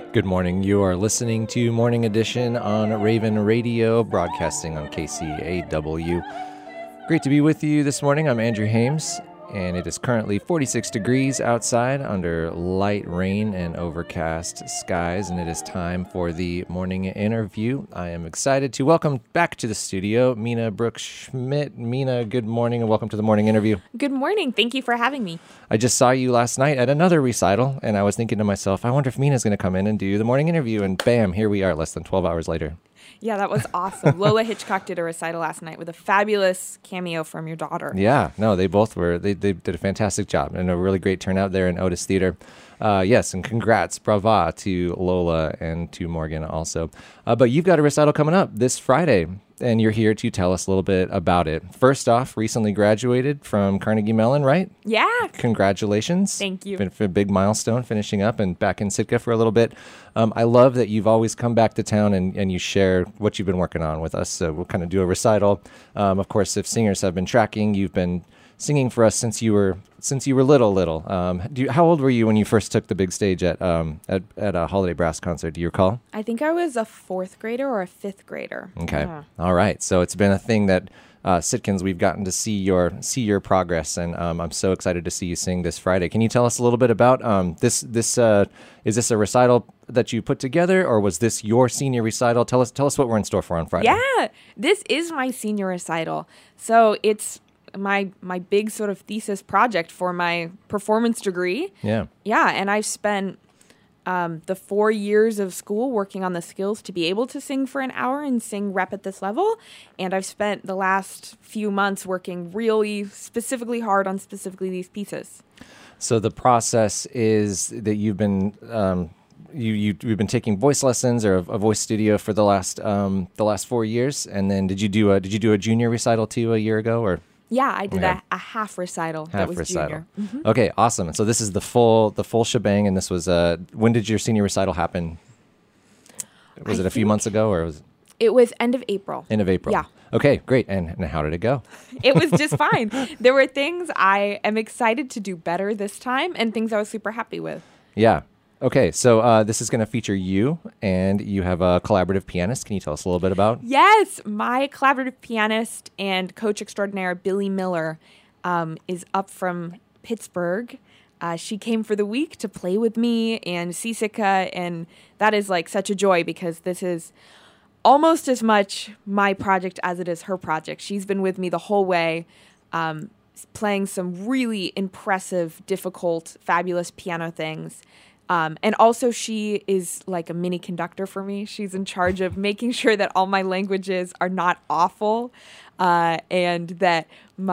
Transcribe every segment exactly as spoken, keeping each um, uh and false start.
Good morning. You are listening to Morning Edition on Raven Radio, broadcasting on K C A W. Great to be with you this morning. I'm Andrew Hames, and it is currently forty-six degrees outside under light rain and overcast skies, and it is time for the morning interview. I am excited to welcome back to the studio Mina Brooks Schmidt. Mina, good morning, and welcome to the morning interview. Good morning. Thank you for having me. I just saw you last night at another recital, and I was thinking to myself, I wonder if Mina's going to come in and do the morning interview, and bam, here we are less than twelve hours later. Yeah, that was awesome. Lola Hitchcock did a recital last night with a fabulous cameo from your daughter. Yeah, no, they both were, they, they did a fantastic job and a really great turnout there in Otis Theater. Uh, yes, and congrats, brava to Lola and to Morgan also. Uh, but you've got a recital coming up this Friday, and you're here to tell us a little bit about it. First off, recently graduated from Carnegie Mellon, right? Yeah. Congratulations. Thank you. Been for a big milestone, finishing up and back in Sitka for a little bit. Um, I love that you've always come back to town and, and you share what you've been working on with us. So we'll kind of do a recital. Um, of course, if singers have been tracking, you've been singing for us since you were since you were little, little. Um, do you, how old were you when you first took the big stage at um, at, at a Holiday Brass concert? Do you recall? I think I was a fourth grader or a fifth grader. Okay, Yeah. All right. So it's been a thing that uh, Sitkans, we've gotten to see your see your progress, and um, I'm so excited to see you sing this Friday. Can you tell us a little bit about um, this? This uh, is this a recital that you put together, or was this your senior recital? Tell us tell us what we're in store for on Friday. Yeah, this is my senior recital. So it's my my big sort of thesis project for my performance degree. Yeah. Yeah, and I've spent um, the four years of school working on the skills to be able to sing for an hour and sing rep at this level. And I've spent the last few months working really specifically hard on specifically these pieces. So the process is that you've been um, you you you've been taking voice lessons or a, a voice studio for the last um, the last four years, and then did you do a did you do a junior recital too a year ago or? Yeah, I did Okay. a, a half recital Half that was recital. junior. Mhm. Okay, awesome. And so this is the full the full shebang, and this was uh when did your senior recital happen? Was I it a few think- months ago or was it It was end of April. end of April? Yeah. Okay, great. And, and how did it go? It was just fine. There were things I am excited to do better this time and things I was super happy with. Yeah. Okay, so uh, this is going to feature you, and you have a collaborative pianist. Can you tell us a little bit about? Yes, my collaborative pianist and coach extraordinaire, Billy Miller, um, is up from Pittsburgh. Uh, she came for the week to play with me and see Sitka, and that is like such a joy because this is almost as much my project as it is her project. She's been with me the whole way, um, playing some really impressive, difficult, fabulous piano things. Um, and also she is like a mini conductor for me. She's in charge of making sure that all my languages are not awful uh, and that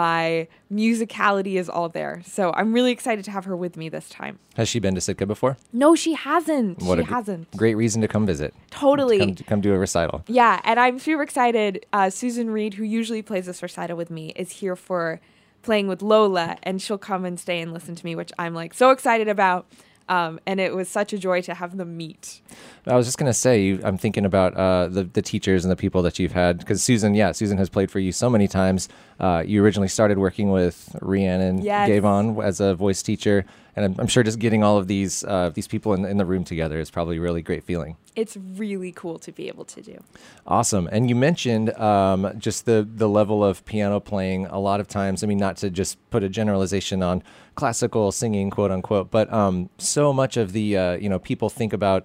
my musicality is all there. So I'm really excited to have her with me this time. Has she been to Sitka before? No, she hasn't. What she a gr- hasn't. Great reason to come visit. Totally. Come, come do a recital. Yeah, and I'm super excited. Uh, Susan Reed, who usually plays this recital with me, is here for playing with Lola, and she'll come and stay and listen to me, which I'm like so excited about. Um, and it was such a joy to have them meet. I was just going to say, you, I'm thinking about uh, the, the teachers and the people that you've had. Because Susan, yeah, Susan has played for you so many times. Uh, you originally started working with Rhiannon Yes. Gavon as a voice teacher. And I'm, I'm sure just getting all of these uh, these people in, in the room together is probably a really great feeling. It's really cool to be able to do. Awesome. And you mentioned um, just the, the level of piano playing a lot of times. I mean, not to just put a generalization on classical singing, quote unquote, but um, so much of the, uh, you know, people think about,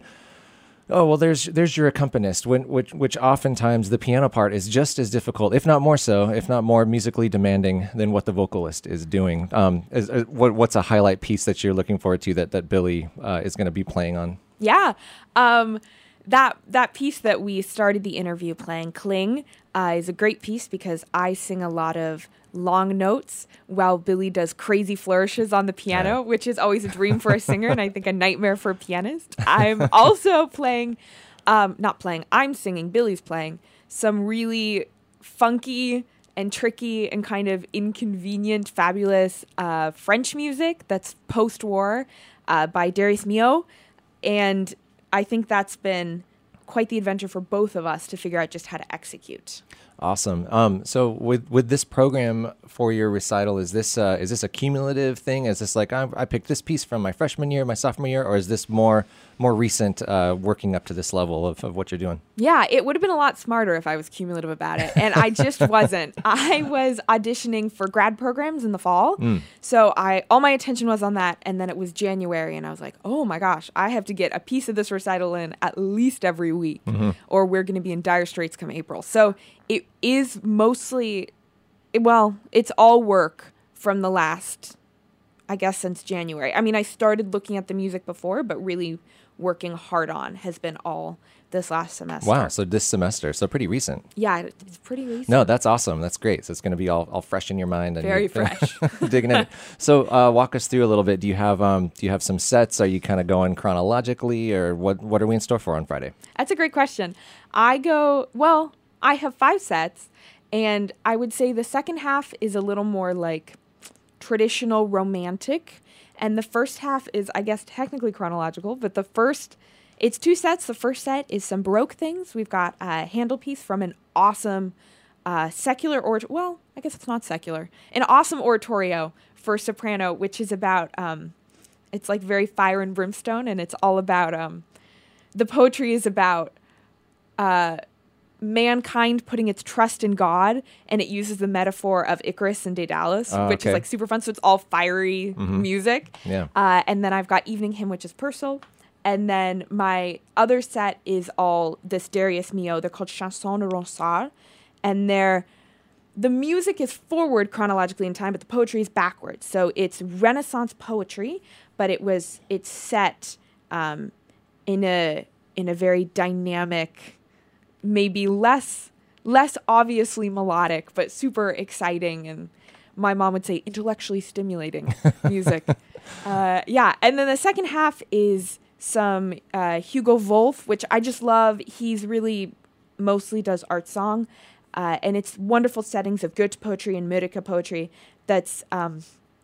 oh, well, there's there's your accompanist, when, which which oftentimes the piano part is just as difficult, if not more so, if not more musically demanding than what the vocalist is doing. Um, is, is, what, what's a highlight piece that you're looking forward to that, that Billy uh, is going to be playing on? Yeah. Um, that that piece that we started the interview playing, Cling, uh, is a great piece because I sing a lot of long notes while Billy does crazy flourishes on the piano, Yeah. which is always a dream for a singer and I think a nightmare for a pianist. I'm also playing, um, not playing, I'm singing, Billy's playing some really funky and tricky and kind of inconvenient, fabulous uh, French music that's post-war uh, by Darius Milhaud. And I think that's been quite the adventure for both of us to figure out just how to execute. Awesome. Um, so with with this program for your recital, is this uh, is this a cumulative thing? Is this like I, I picked this piece from my freshman year, my sophomore year, or is this more more recent, uh, working up to this level of, of what you're doing? Yeah, it would have been a lot smarter if I was cumulative about it, and I just wasn't. I was auditioning for grad programs in the fall, mm. so I all my attention was on that, and then it was January, and I was like, oh my gosh, I have to get a piece of this recital in at least every week, mm-hmm. or we're going to be in dire straits come April. So it is mostly, well, it's all work from the last, I guess, since January. I mean, I started looking at the music before, but really working hard on has been all this last semester. Wow, so this semester, so pretty recent. Yeah, it's pretty recent. No, that's awesome. That's great. So it's going to be all, all fresh in your mind. And Very fresh. Digging in. So uh, walk us through a little bit. Do you have um do you have some sets? Are you kind of going chronologically, or what what are we in store for on Friday? That's a great question. I go, well, I have five sets, and I would say the second half is a little more like traditional romantic, and the first half is, I guess, technically chronological, but the first, it's two sets. The first set is some Baroque things. We've got a handle piece from an awesome uh, secular, or well, I guess it's not secular, an awesome oratorio for soprano, which is about, um, it's like very fire and brimstone, and it's all about, um, the poetry is about uh, mankind putting its trust in God, and it uses the metaphor of Icarus and Daedalus, oh, which okay. is like super fun. So it's all fiery mm-hmm. music. Yeah. Uh, and then I've got Evening Hymn, which is Purcell. And then my other set is all this Darius Milhaud. They're called Chansons de Ronsard. And they're, the music is forward chronologically in time, but the poetry is backwards. So it's Renaissance poetry, but it was, it's set um, in a in a very dynamic, maybe less less obviously melodic, but super exciting, and my mom would say intellectually stimulating music. Uh, yeah, and then the second half is some uh, Hugo Wolf, which I just love. He's really mostly does art song, uh, and it's wonderful settings of Goethe poetry and Mörike poetry. That's um,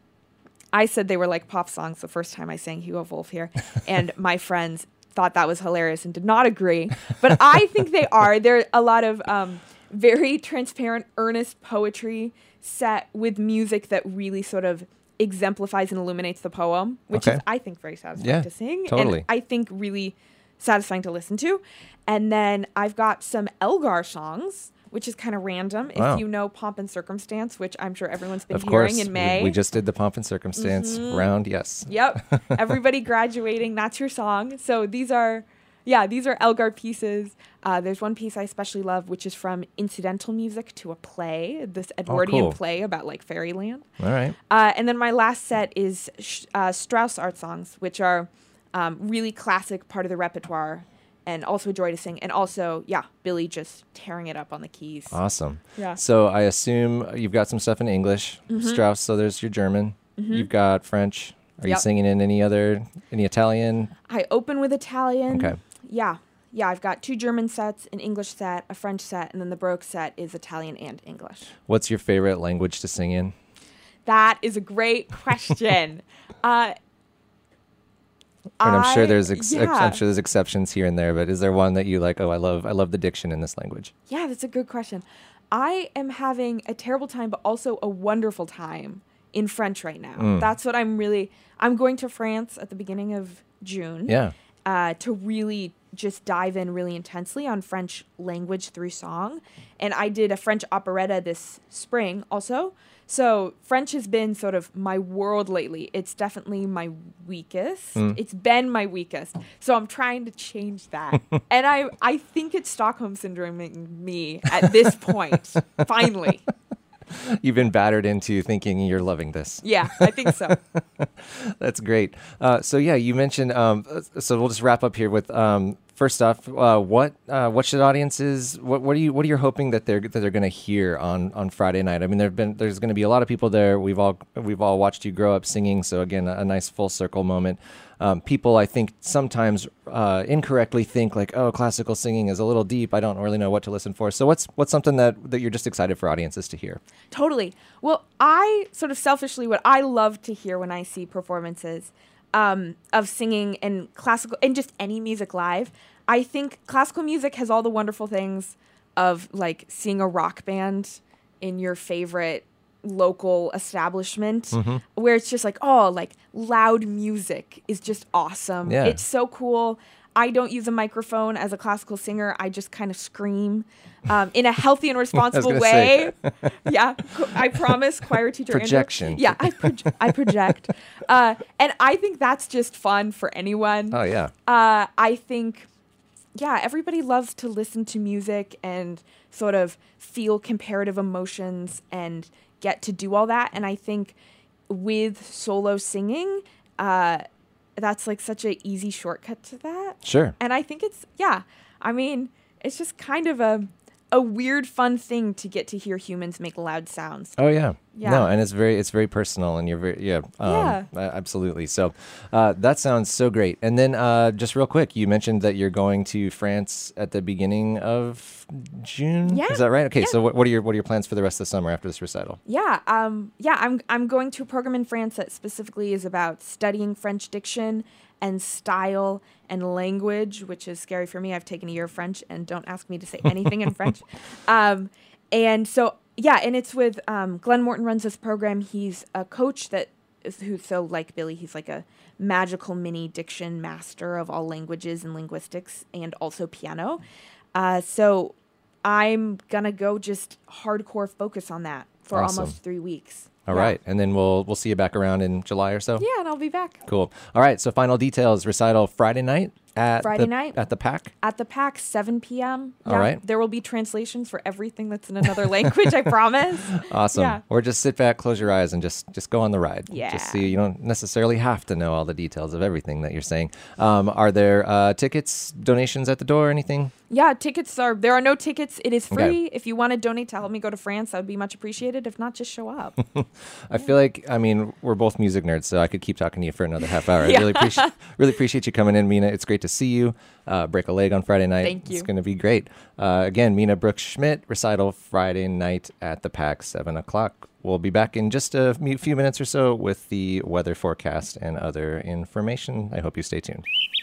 I said they were like pop songs the first time I sang Hugo Wolf here, and my friends thought that was hilarious and did not agree, but I think they are. There are a lot of um, very transparent, earnest poetry set with music that really sort of exemplifies and illuminates the poem, which okay. is, I think, very satisfying yeah, to sing. Totally. And I think really satisfying to listen to. And then I've got some Elgar songs, which is kind of random. Wow. If you know Pomp and Circumstance, which I'm sure everyone's been of hearing course. in May. We, we just did the Pomp and Circumstance mm-hmm. round, yes. Yep. Everybody graduating, that's your song. So these are, yeah, these are Elgar pieces. Uh, there's one piece I especially love, which is from incidental music to a play, this Edwardian oh, cool. play about like fairyland. All right. Uh, and then my last set is sh- uh, Strauss art songs, which are um, really classic part of the repertoire, and also a joy to sing. And also, yeah, Billy just tearing it up on the keys. Awesome. Yeah. So I assume you've got some stuff in English, mm-hmm. Strauss, so there's your German. Mm-hmm. You've got French. Are yep. you singing in any other, any Italian? I open with Italian. Okay. Yeah. Yeah, I've got two German sets, an English set, a French set, and then the Baroque set is Italian and English. What's your favorite language to sing in? That is a great question. uh, and I'm sure there's ex- ex- yeah. I'm sure there's exceptions here and there, but is there one that you like? Oh, I love I love the diction in this language. Yeah, that's a good question. I am having a terrible time, but also a wonderful time in French right now. Mm. That's what I'm really. I'm going to France at the beginning of June. Yeah. Uh, to really just dive in really intensely on French language through song. And I did a French operetta this spring also. So French has been sort of my world lately. It's definitely my weakest. Mm. It's been my weakest. So I'm trying to change that. And I, I think it's Stockholm Syndroming me at this point, finally. You've been battered into thinking you're loving this. Yeah, I think so. That's great. Uh, so yeah, you mentioned. Um, so we'll just wrap up here with. Um, first off, uh, what uh, what should audiences? What what are you what are you hoping that they're that they're going to hear on, on Friday night? I mean, there've been there's going to be a lot of people there. We've all we've all watched you grow up singing. So again, a, a nice full circle moment. Um, people, I think, sometimes uh, incorrectly think like, oh, classical singing is a little deep. I don't really know what to listen for. So what's what's something that, that you're just excited for audiences to hear? Totally. Well, I sort of selfishly, what I love to hear when I see performances um, of singing and classical and just any music live, I think classical music has all the wonderful things of like seeing a rock band in your favorite local establishment Mm-hmm. where it's just like, oh, like loud music is just awesome. Yeah. It's so cool. I don't use a microphone as a classical singer. I just kind of scream um, in a healthy and responsible gonna way. say. Yeah, co- I promise, choir teacher Andrew. Projection. Yeah, I, proj- I project. Uh, and I think that's just fun for anyone. Oh yeah. Uh, I think, yeah, everybody loves to listen to music and sort of feel comparative emotions and get to do all that. And I think with solo singing, uh, that's like such an easy shortcut to that. Sure. And I think it's, yeah, I mean, it's just kind of a a weird, fun thing to get to hear humans make loud sounds. Oh yeah. Yeah. No, and it's very it's very personal, and you're very yeah. Um, Yeah. uh, absolutely. So uh, that sounds so great. And then uh, just real quick, you mentioned that you're going to France at the beginning of June. Yeah. Is that right? Okay. Yeah. So what, what are your what are your plans for the rest of the summer after this recital? Yeah, um, yeah, I'm I'm going to a program in France that specifically is about studying French diction and style and language, which is scary for me. I've taken a year of French, and don't ask me to say anything in French. Um, and so, yeah, and it's with um, Glenn Morton runs this program. He's a coach that is who's so like Billy. He's like a magical mini diction master of all languages and linguistics, and also piano. Uh, so I'm gonna go just hardcore focus on that for Awesome. almost three weeks. All Yeah. right, and then we'll we'll see you back around in July or so. Yeah, and I'll be back Cool. All right. So final details: recital Friday night at Friday the, night. at the Pack. at the Pack, seven p.m. All Yeah, right. There will be translations for everything that's in another language, I promise. Awesome. Yeah. Or just sit back, close your eyes, and just just go on the ride. Yeah. Just see. You don't necessarily have to know all the details of everything that you're saying. Um, are there uh, tickets, donations at the door, or anything? Yeah, tickets are, there are no tickets. It is free. Okay. If you want to donate to help me go to France, that would be much appreciated. If not, just show up. I feel like, I mean, we're both music nerds, so I could keep talking to you for another half hour. I Yeah. really appreciate really appreciate you coming in, Mina. It's great to see you. Uh, break a leg on Friday night. Thank you. It's going to be great. Uh, again, Mina Brooks Schmidt, recital Friday night at the Pack, seven o'clock. We'll be back in just a few minutes or so with the weather forecast and other information. I hope you stay tuned.